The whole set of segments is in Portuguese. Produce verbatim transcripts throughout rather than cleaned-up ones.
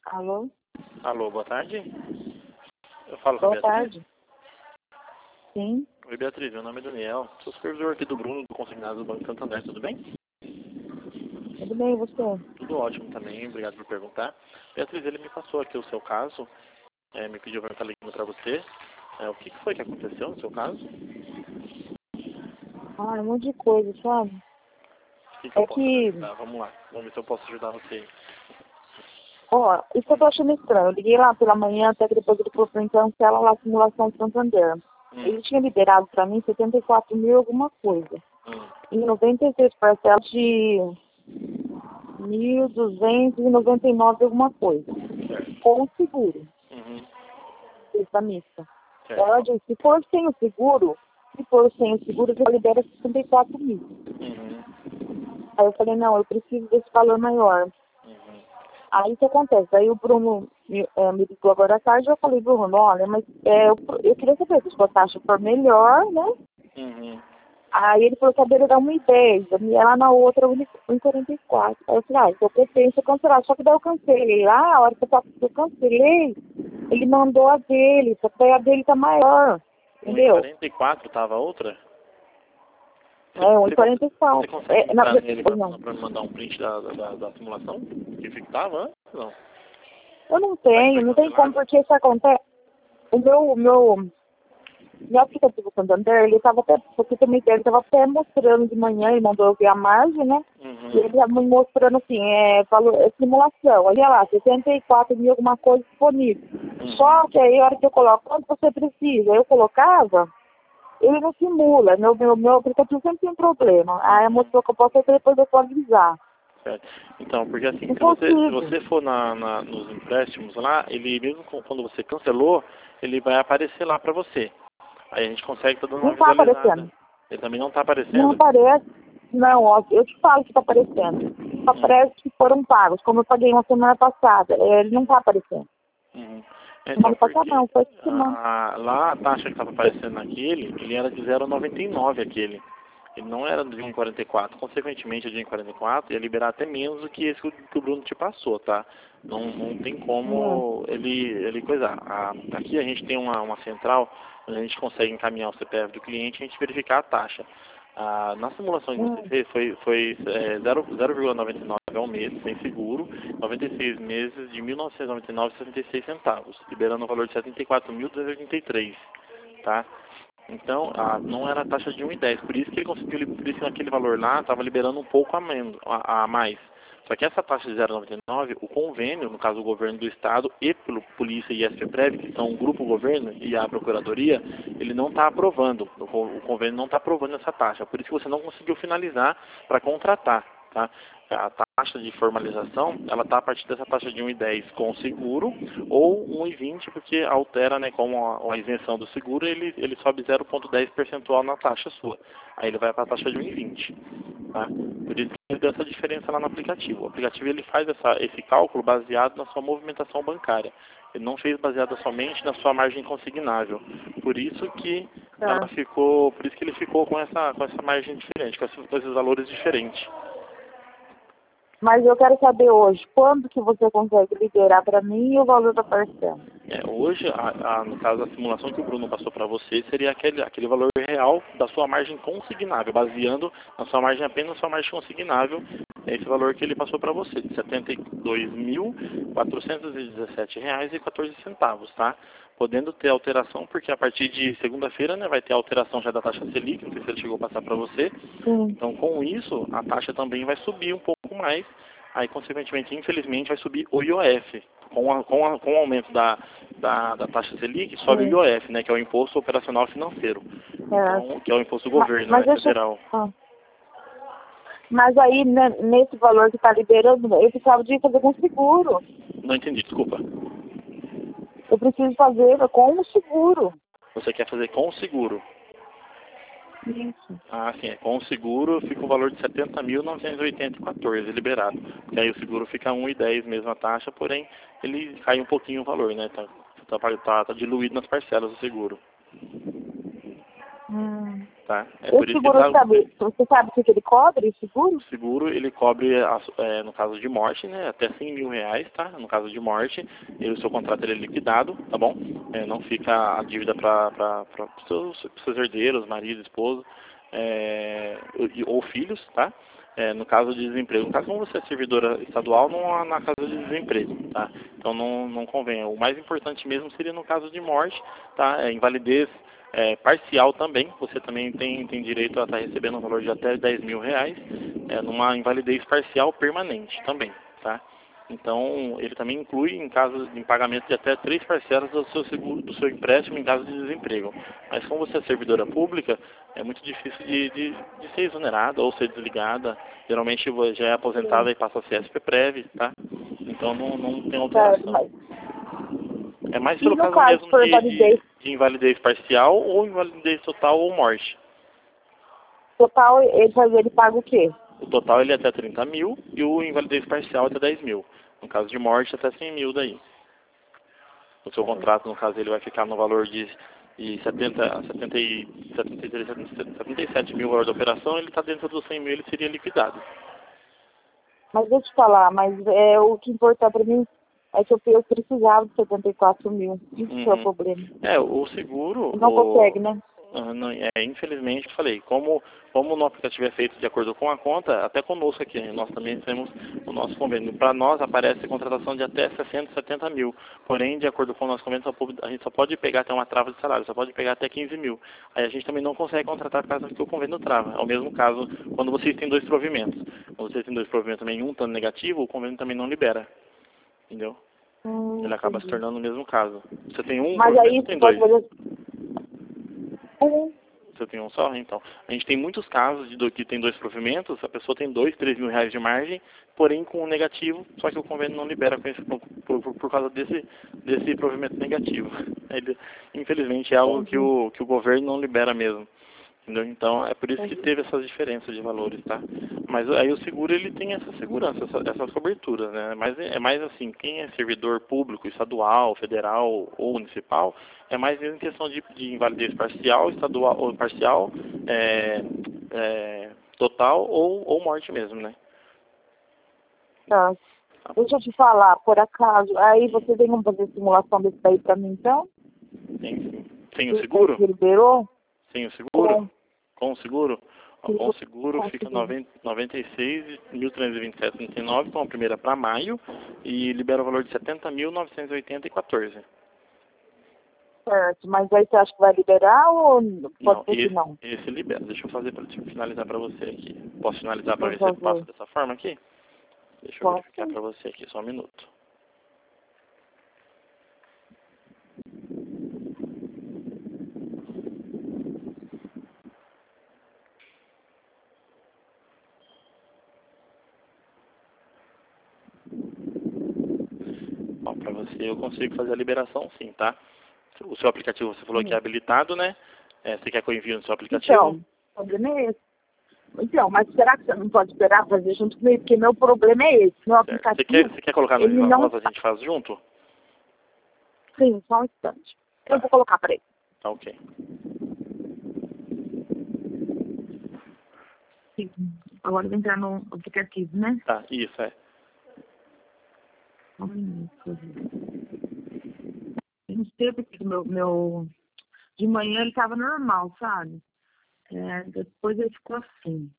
Alô? Alô, boa tarde. Eu falo com a Boa Beatriz. tarde. Sim, Oi, Beatriz, meu nome é Daniel. Sou supervisor aqui do Bruno, do Consignado do Banco Santander, tudo bem? tudo bem, e você? Tudo ótimo também, obrigado por perguntar. Beatriz, ele me passou aqui o seu caso, é, me pediu para estar ligando para você. É, o que que foi que aconteceu no seu caso? Ah, um monte de coisa, sabe? O que que eu É posso te que, ajudar? Vamos lá, vamos ver se eu posso ajudar você. ó, isso que eu tô achando estranho. Eu liguei lá pela manhã, até que depois ele falou pra mim cancela lá a simulação do Santander. Hum, Ele tinha liberado pra mim setenta e quatro mil alguma coisa. hum, E noventa e seis parcelas de mil duzentos e noventa e nove alguma coisa. certo. Com o seguro, Uhum, essa missa. Ela certo. disse, se for sem o seguro, se for sem o seguro, já libera sessenta e quatro mil. Uhum, Aí eu falei, não, eu preciso desse valor maior. uhum, Aí o que acontece? Aí o Bruno me, é, me ligou agora à tarde e eu falei, Bruno, olha, mas é, eu, eu queria saber se a taxa for melhor, né? uhum. Aí ele falou que a dele era um e dez, a minha lá na outra um e quarenta e quatro. Aí eu falei, ah, então eu penso cancelar. Só que daí eu cancelei lá, a hora que eu, eu cancelei, ele mandou a dele, só que daí a dele tá maior, um e entendeu? quarenta e quatro tava a outra? Você, É, um e você, cons- quarenta e você quatro. consegue É, na, entrar nele para não, me mandar um print da, da, da simulação? Que ficava antes? Não. eu não Como é que foi tenho, não tem como, cancelado? porque isso acontece. O meu, o meu, meu aplicativo Santander, ele estava até, porque também ele estava até mostrando de manhã, ele mandou eu ver a margem, né? E ele Uhum. estava me mostrando assim, é, valor, é simulação. Aí, olha lá, setenta e quatro mil alguma coisa disponível. Uhum. Só que aí, a hora que eu coloco, quanto você precisa? Eu colocava, ele não simula. Meu, meu, meu aplicativo sempre tem problema. Aí a Uhum. mostrou que eu posso até depois atualizar. Certo. Então, porque assim, Não se você, se consigo. você for na, na- nos empréstimos lá, ele mesmo com- quando você cancelou, ele vai aparecer lá para você. Aí a gente consegue estar dando Não uma está visualizada. aparecendo. Ele também não está Não aparecendo? aparece. Não, ó, eu te falo que está aparecendo. Só Uhum. aparece que foram pagos, como eu paguei uma semana passada. É, ele não está aparecendo. Uhum. Então, Semana passada porque não, foi essa semana. a, a- lá a taxa que estava aparecendo naquele, ele era de zero vírgula noventa e nove aquele. Ele não era de um vírgula quarenta e quatro. Consequentemente, a de um vírgula quarenta e quatro ia liberar até menos do que esse que o que o Bruno te passou, tá? Não, não tem Hum, como ele, ele coisar. A, aqui a gente tem uma, uma central onde a gente consegue encaminhar o C P F do cliente e a gente verificar a taxa. Ah, na simulação que você hum, fez foi, foi é, zero vírgula noventa e nove ao mês, sem seguro, noventa e seis meses de mil novecentos e noventa e nove vírgula sessenta e seis centavos, liberando o valor de setenta e quatro mil duzentos e oitenta e três, tá? Então, ah, não era a taxa de um e dez, por isso que ele conseguiu, por isso que naquele valor lá estava liberando um pouco a, men- a, a mais. Só que essa taxa de zero vírgula noventa e nove, o convênio, no caso o governo do estado e pelo Polícia e S P Prev, que são o grupo governo e a procuradoria, ele não está aprovando, o co- o convênio não está aprovando essa taxa, por isso que você não conseguiu finalizar para contratar, tá? A taxa de formalização, ela está a partir dessa taxa de um e dez com seguro ou um e vinte porque altera, né, com a, a isenção do seguro, ele, ele sobe zero vírgula dez percentual na taxa sua. Aí ele vai para a taxa de um e vinte, tá? Por isso que ele deu essa diferença lá no aplicativo. O aplicativo ele faz essa, esse cálculo baseado na sua movimentação bancária. Ele não fez baseado somente na sua margem consignável. Por isso que ela tá. ficou, por isso que ele ficou com essa, com essa margem diferente, com esses, com esses valores diferentes. Mas eu quero saber hoje, quando que você consegue liberar para mim o valor da parcela? É, hoje, a, a, no caso, a simulação que o Bruno passou para você seria aquele, aquele valor real da sua margem consignável, baseando na sua margem apenas na sua margem consignável, é esse valor que ele passou para você, de setenta e dois mil quatrocentos e dezessete reais e quatorze centavos, tá? Podendo ter alteração, porque a partir de segunda-feira, né, vai ter alteração já da taxa Selic, não sei se ele chegou a passar para você. Sim. Então, com isso, a taxa também vai subir um pouco mais. Aí, consequentemente, infelizmente, vai subir o I O F. Com, a, com, a, com o aumento da, da, da taxa Selic, sobe o Sim. I O F, né, que é o Imposto Operacional Financeiro. É. Então, que é o imposto do Mas, governo, mas né, deixa. federal. Ah. Mas aí, né, nesse valor que está liberando, eu precisava de fazer com seguro. Não entendi, desculpa. Eu preciso fazer com o seguro. Você quer fazer com o seguro? Isso. Ah, sim, é. Com o seguro fica o valor de setenta mil novecentos e oitenta e quatorze liberado. Porque aí o seguro fica um e dez mesmo a taxa, porém ele cai um pouquinho o valor, né? Tá, tá, tá, tá diluído nas parcelas do seguro. Hum. tá? É por Esse isso que seguro, tá, sabe, você sabe o que que ele cobre, esse seguro? o seguro, ele cobre, a- é, no caso de morte, né, até cem mil reais, tá? No caso de morte, e o seu contrato ele é liquidado, tá bom? É, não fica a dívida para os seus, seus herdeiros, marido, esposo, é, ou, ou filhos, tá? É, no caso de desemprego. No caso, como você é servidora estadual, não há na casa de desemprego, tá? Então não, não convém. O mais importante mesmo seria no caso de morte, tá? É, invalidez é, parcial também. Você também tem, tem direito a estar recebendo um valor de até dez mil reais, é, numa invalidez parcial permanente também, tá? Então, ele também inclui em caso de pagamento de até três parcelas do seu seguro, do seu empréstimo em caso de desemprego. Mas como você é servidora pública, é muito difícil de, de, de ser exonerada ou ser desligada. Geralmente já é aposentada e passa a ser S P Prev, tá? Então não, não tem Certo, alteração. mas É mais e pelo no caso caso mesmo por de, validez de, de invalidez parcial ou invalidez total ou morte. total, ele, ele paga o quê? O total ele é até trinta mil e o invalidez parcial até dez mil. No caso de morte, até cem mil daí. O seu contrato, no caso, ele vai ficar no valor de, de setenta, setenta, e, setenta e três, setenta e sete mil valor da operação, ele está dentro dos cem mil, ele seria liquidado. Mas deixa eu te falar, mas é, o que importa para mim é que eu, eu precisava de setenta e quatro mil. Isso que é o Uhum. problema. É, o seguro, Não consegue, o, né? ah, não, é, infelizmente, eu falei, como, como o nosso aplicativo é feito de acordo com a conta, até conosco aqui, né, nós também temos o nosso convênio. Para nós aparece contratação de até sessenta, setenta mil. Porém, de acordo com o nosso convênio, só pode- a gente só pode pegar até uma trava de salário, só pode pegar até quinze mil. Aí a gente também não consegue contratar por causa que o convênio trava. É o mesmo caso quando vocês têm dois provimentos. Quando vocês têm dois provimentos também, um estando negativo, o convênio também não libera. Entendeu? Hum, Ele acaba se entendi. tornando o mesmo caso. Você tem um Mas provimento aí ou você tem pode dois? fazer um. Você tem um só? Então, a gente tem muitos casos de do, que tem dois provimentos, a pessoa tem dois, três mil reais de margem, porém com um negativo, só que o convênio não libera com esse, por, por, por causa desse, desse provimento negativo. Ele, infelizmente é algo que Entendi, o, que o governo não libera mesmo. Entendeu? Então é por isso que entendi. teve essas diferenças de valores, tá? Mas aí o seguro ele tem essa segurança, essa, essas coberturas, né? Mas é mais assim, quem é servidor público, estadual, federal ou municipal, é mais em questão de, de invalidez parcial, estadual ou parcial, é, é, total ou, ou morte mesmo, né? Tá. Tá. Deixa eu te falar, por acaso, aí você tem como fazer simulação desse daí pra mim, então? Tem sim. Sem o Esse daí seguro? que liberou? Sem o seguro? Com, Com o seguro? Ó, com o seguro com fica seguro. noventa e seis mil trezentos e vinte e sete vírgula trinta e nove com a primeira para maio e libera o valor de setenta mil novecentos e oitenta e quatorze. Certo, mas aí você acha que vai liberar ou pode Não, ser que esse, não? esse libera. Deixa eu fazer para finalizar para você aqui. Posso finalizar para Por ver se ele passa favor. dessa forma aqui? Deixa eu verificar Posso? para você aqui, só um minuto. Ó, para você eu consigo fazer a liberação sim, tá? O seu aplicativo você falou que é Hum. habilitado, né? É, você quer que eu envie no seu aplicativo? Então, o problema é esse. Então, mas será que você não pode esperar fazer junto comigo? Porque meu problema é esse. Meu Certo. Você quer, aplicativo, você quer colocar no ele Viva não Voz, a está. gente faz junto? Sim, só um instante. Eu Tá, vou colocar para ele. tá ok. Sim. Agora eu vou entrar no aplicativo, né? Tá, isso é. Só um minuto, por favor. Eu não sei porque meu, meu... De manhã ele estava normal, sabe? É, depois ele ficou assim.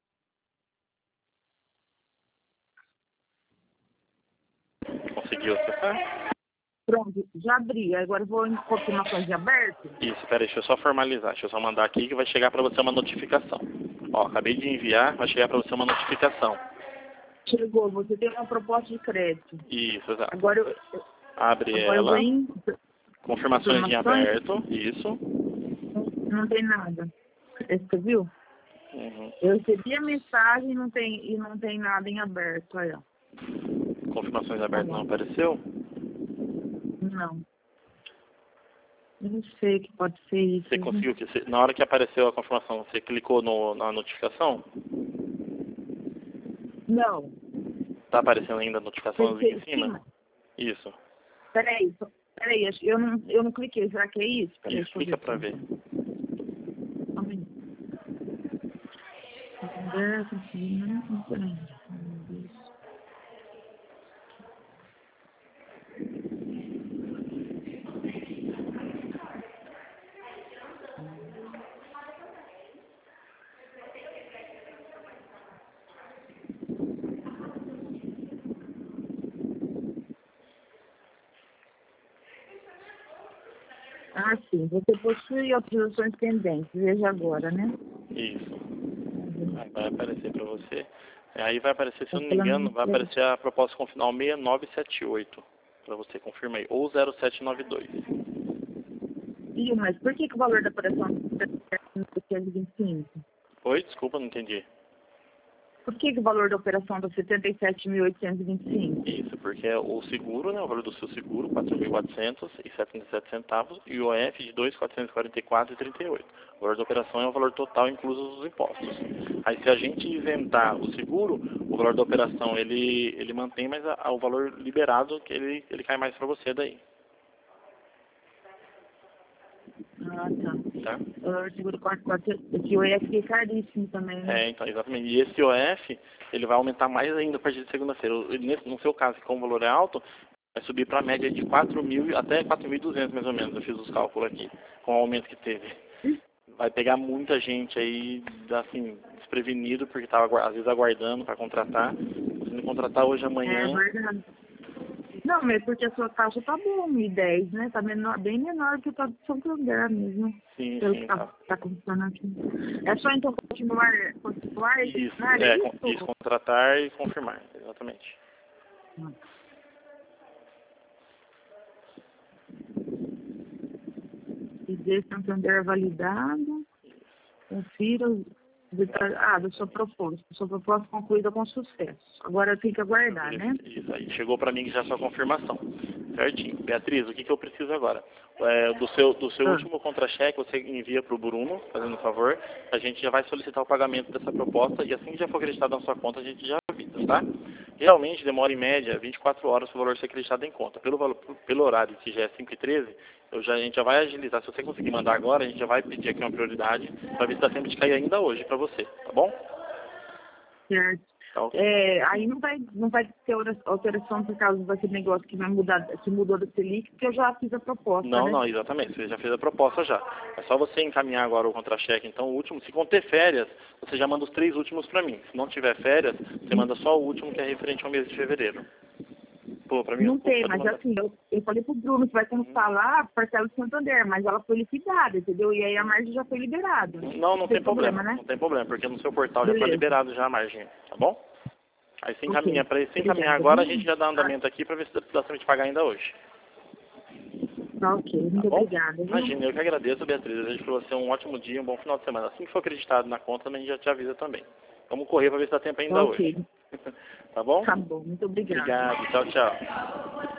Conseguiu acessar? Pronto, já abri. Agora eu vou em confirmações de aberto. Isso, peraí, deixa eu só formalizar. Deixa eu só mandar aqui que vai chegar para você uma notificação. Ó, acabei de enviar, vai chegar para você uma notificação. Chegou, você tem uma proposta de crédito. Isso, exato. Agora eu, eu- Abre agora eu vou ela. em Confirmações em informações, aberto. Isso. não tem nada. Você viu? Uhum. Eu recebi a mensagem e não tem, e não tem nada em aberto. Aí, ó. Confirmações em Tá aberto não bom. apareceu? Não. Eu não sei o que pode ser isso. Você Viu? conseguiu que você- na hora que apareceu a confirmação, você clicou no, na notificação? Não. Tá aparecendo ainda a notificação Cliquei em em cima? cima. Isso. Peraí, só- peraí, acho- eu não, eu não cliquei. Será que é isso? Peraí, Isso, deixa eu ver clica aqui pra ver. então. Só um minuto. Santander, né? Peraí. Ah, sim. Você possui autorizações pendentes. Veja agora, né? Isso. Aí vai aparecer para você. Aí vai aparecer, se eu não me Pela engano, minha vai aparecer a proposta com final seis nove sete oito. Para você, confirma aí. Ou zero sete nove dois. Ih, mas por que, que o valor da operação é oitocentos e vinte e cinco? Oi, desculpa, não entendi. Por que, que o valor da operação está setenta e sete mil oitocentos e vinte e cinco? Isso, porque é o seguro, né, o valor do seu seguro, quatro mil e quatrocentos e setenta e sete centavos, e o O F de dois mil quatrocentos e quarenta e quatro reais e trinta e oito. O valor da operação é o valor total, incluso os impostos. Aí, se a gente isentar o seguro, o valor da operação, ele, ele mantém, mas a, a, o valor liberado, que ele, ele cai mais para você daí. Ah, tá. Tá? O valor do seguro quatro mil e quatrocentos, esse O F é caríssimo também, né? É, então, exatamente. E esse O F, ele vai aumentar mais ainda a partir de segunda-feira. O- nesse- No seu caso, como o valor é alto, vai subir para a média de quatro mil até quatro mil e duzentos mais ou menos. Eu fiz os cálculos aqui, com o aumento que teve. Vai pegar muita gente aí, assim, desprevenido, porque estava às vezes aguardando para contratar. Se não contratar hoje, É amanhã, verdade. Não, mas porque a sua taxa tá boa, mil e dez, né? Tá menor, bem menor que a do Santander mesmo. sim, Pelo sim, que tá, tá. tá acontecendo aqui. É só então continuar, continuar e Isso, continuar, é é, con- isso, isso? contratar e confirmar, exatamente. Hum. I D Santander validado. Confira os detalhes. Ah, da sua proposta. Sua proposta concluída com sucesso. Agora tem que aguardar, né? Isso, isso aí. Chegou para mim já a sua confirmação. Certinho. Beatriz, o que, que eu preciso agora? É, do seu, do seu Ah. último contra-cheque, você envia para o Bruno, fazendo um favor. A gente já vai solicitar o pagamento dessa proposta e assim que já for acreditado na sua conta, a gente já avisa, tá? Realmente demora em média vinte e quatro horas para o valor ser acreditado em conta. Pelo, valor, pelo horário que já é cinco e treze, eu já, a gente já vai agilizar. Se você conseguir mandar agora, a gente já vai pedir aqui uma prioridade para ver se dá tempo de cair ainda hoje para você, tá bom? Certo. Tá ok. É, aí não vai, não vai ter alteração por causa daquele negócio que vai mudar, que mudou da Selic, porque eu já fiz a proposta, Não, né? não, exatamente. Você já fez a proposta já. É só você encaminhar agora o contra-cheque, então, o último. Se conter férias, você já manda os três últimos para mim. Se não tiver férias, você manda só o último, que é referente ao mês de fevereiro. Pô, para mim, Não tem, pode mas mandar. assim, eu, eu falei pro Bruno que vai cancelar a parcela de Santander, mas ela foi liquidada, entendeu? E aí a margem já foi liberada. Não, não tem problema, né? não tem problema, porque no seu portal já está Beleza. liberado já a margem, tá bom? Aí se encaminha Ok. para se encaminhar Obrigada, agora, a viu? gente já dá andamento aqui para ver se dá tempo de pagar ainda hoje. Tá ok, Tá muito bom? obrigada, viu? Imagina, eu que agradeço, Beatriz. Eu desejo para você um ótimo dia, um bom final de semana. Assim que for acreditado na conta, a gente já te avisa também. Vamos correr para ver se dá tempo ainda Ok. hoje. Tá bom? Tá bom, muito obrigada. Obrigado. Tchau, tchau.